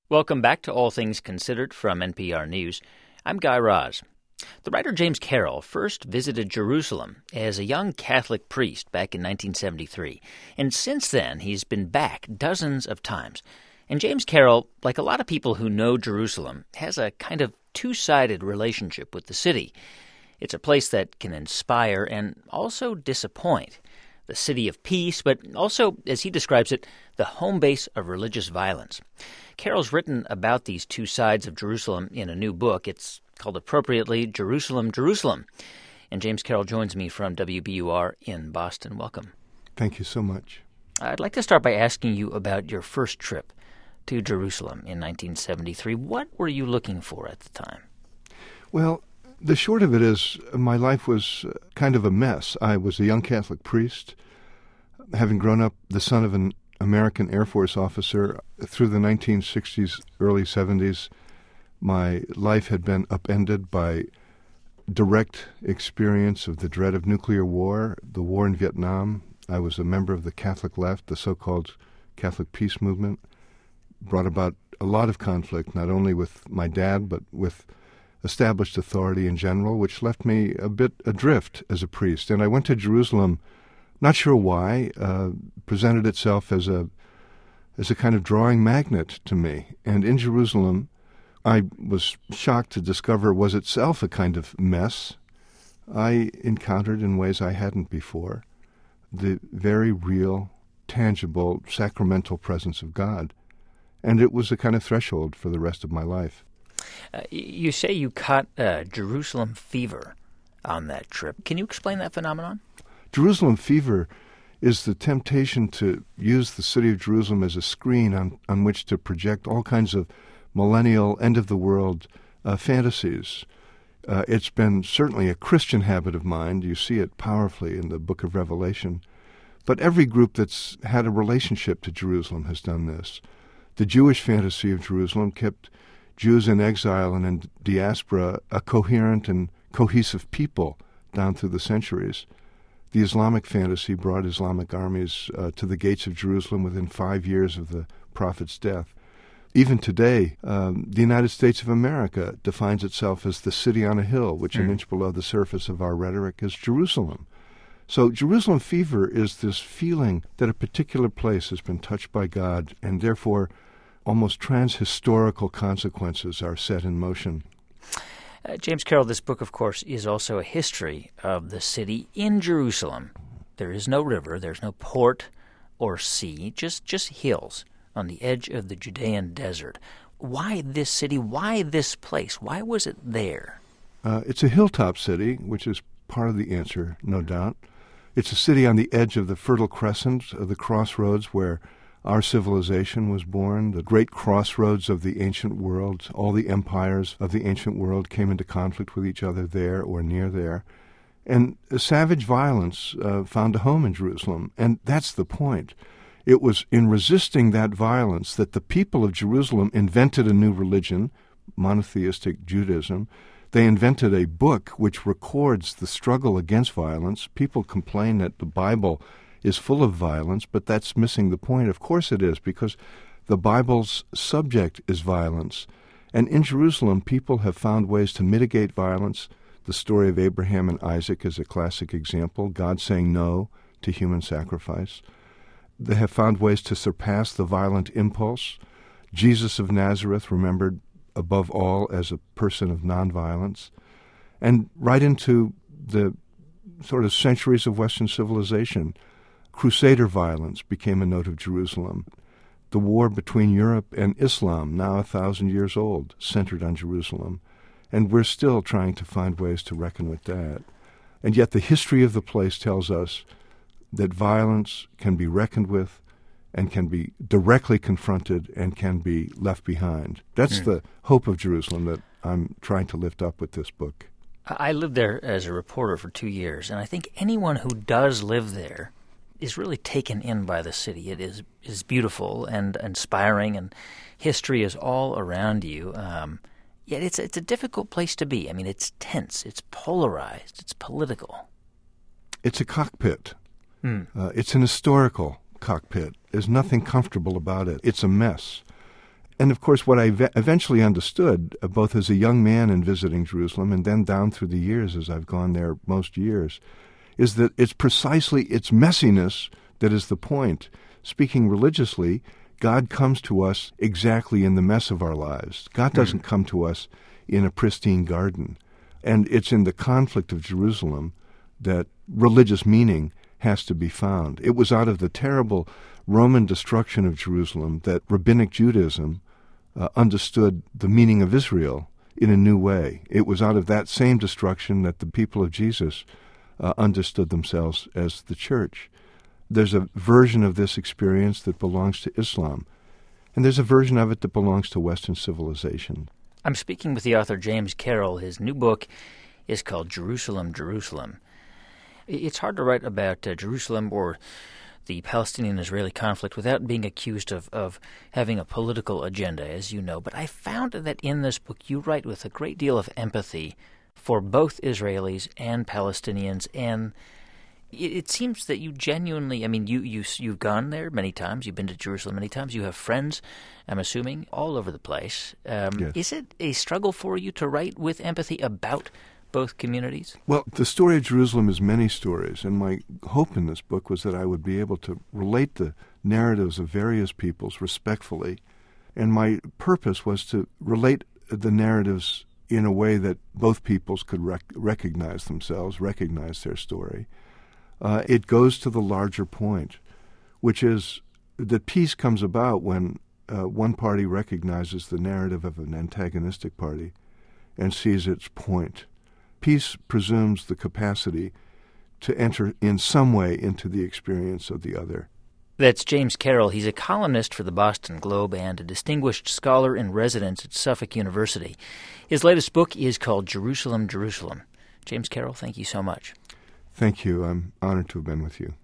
Welcome back to All Things Considered from NPR News. I'm Guy Raz. The writer James Carroll first visited Jerusalem as a young Catholic priest back in 1973, and since then he's been back dozens of times. And James Carroll, like a lot of people who know Jerusalem, has a kind of two-sided relationship with the city. It's a place that can inspire and also disappoint. The city of peace, but also, as he describes it, the home base of religious violence. Carroll's written about these two sides of Jerusalem in a new book. It's called appropriately Jerusalem, Jerusalem. And James Carroll joins me from WBUR in Boston. Welcome. Thank you so much. I'd like to start by asking you about your first trip to Jerusalem in 1973. What were you looking for at the time? Well, the short of it is my life was kind of a mess. I was a young Catholic priest, having grown up the son of an American Air Force officer. Through the 1960s, early 70s, my life had been upended by direct experience of the dread of nuclear war, the war in Vietnam. I was a member of the Catholic left, the so-called Catholic peace movement, brought about a lot of conflict, not only with my dad, but with established authority in general, which left me a bit adrift as a priest. And I went to Jerusalem, not sure why, presented itself as a kind of drawing magnet to me. And in Jerusalem, I was shocked to discover was itself a kind of mess. I encountered in ways I hadn't before the very real, tangible, sacramental presence of God. And it was a kind of threshold for the rest of my life. You say you caught Jerusalem fever on that trip. Can you explain that phenomenon? Jerusalem fever is the temptation to use the city of Jerusalem as a screen on which to project all kinds of millennial, end-of-the-world fantasies. It's been certainly a Christian habit of mind. You see it powerfully in the book of Revelation. But every group that's had a relationship to Jerusalem has done this. The Jewish fantasy of Jerusalem kept Jews in exile and in diaspora a coherent and cohesive people down through the centuries. The Islamic fantasy brought Islamic armies to the gates of Jerusalem within 5 years of the prophet's death. Even today, the United States of America defines itself as the city on a hill, which an inch below the surface of our rhetoric is Jerusalem. So Jerusalem fever is this feeling that a particular place has been touched by God, and therefore almost transhistorical consequences are set in motion. James Carroll, this book, of course, is also a history of the city in Jerusalem. There is no river, there's no port or sea, just hills on the edge of the Judean desert. Why this city? Why this place? Why was it there? It's a hilltop city, which is part of the answer, no doubt. It's a city on the edge of the Fertile Crescent, of the crossroads where our civilization was born, the great crossroads of the ancient world. All the empires of the ancient world came into conflict with each other there or near there. And savage violence found a home in Jerusalem. And that's the point. It was in resisting that violence that the people of Jerusalem invented a new religion, monotheistic Judaism. They invented a book which records the struggle against violence. People complain that the Bible is full of violence, but that's missing the point. Of course it is, because the Bible's subject is violence. And in Jerusalem, people have found ways to mitigate violence. The story of Abraham and Isaac is a classic example, God saying no to human sacrifice. They have found ways to surpass the violent impulse. Jesus of Nazareth, remembered above all as a person of nonviolence. And right into the sort of centuries of Western civilization, Crusader violence became a note of Jerusalem. The war between Europe and Islam, now 1,000 years old, centered on Jerusalem. And we're still trying to find ways to reckon with that. And yet the history of the place tells us that violence can be reckoned with and can be directly confronted and can be left behind. That's the hope of Jerusalem that I'm trying to lift up with this book. I lived there as a reporter for 2 years, and I think anyone who does live there is really taken in by the city. It is beautiful and inspiring, and history is all around you. Yet it's a difficult place to be. I mean, it's tense, it's polarized, it's political. It's a cockpit. It's an historical cockpit. There's nothing comfortable about it. It's a mess. And of course, what I eventually understood, both as a young man and visiting Jerusalem, and then down through the years as I've gone there most years, is that it's precisely its messiness that is the point. Speaking religiously, God comes to us exactly in the mess of our lives. God doesn't come to us in a pristine garden. And it's in the conflict of Jerusalem that religious meaning has to be found. It was out of the terrible Roman destruction of Jerusalem that Rabbinic Judaism understood the meaning of Israel in a new way. It was out of that same destruction that the people of Jesus understood themselves as the church. There's a version of this experience that belongs to Islam, and there's a version of it that belongs to Western civilization. I'm speaking with the author James Carroll. His new book is called Jerusalem, Jerusalem. It's hard to write about Jerusalem or the Palestinian-Israeli conflict without being accused of having a political agenda, as you know. But I found that in this book you write with a great deal of empathy for both Israelis and Palestinians, and it seems that you genuinely, I mean, you've gone there many times, you've been to Jerusalem many times, you have friends, I'm assuming, all over the place. Yes. Is it a struggle for you to write with empathy about both communities? Well, the story of Jerusalem is many stories, and my hope in this book was that I would be able to relate the narratives of various peoples respectfully, and my purpose was to relate the narratives in a way that both peoples could recognize themselves, recognize their story. It goes to the larger point, which is that peace comes about when one party recognizes the narrative of an antagonistic party and sees its point. Peace presumes the capacity to enter in some way into the experience of the other. That's James Carroll. He's a columnist for the Boston Globe and a distinguished scholar in residence at Suffolk University. His latest book is called Jerusalem, Jerusalem. James Carroll, thank you so much. Thank you. I'm honored to have been with you.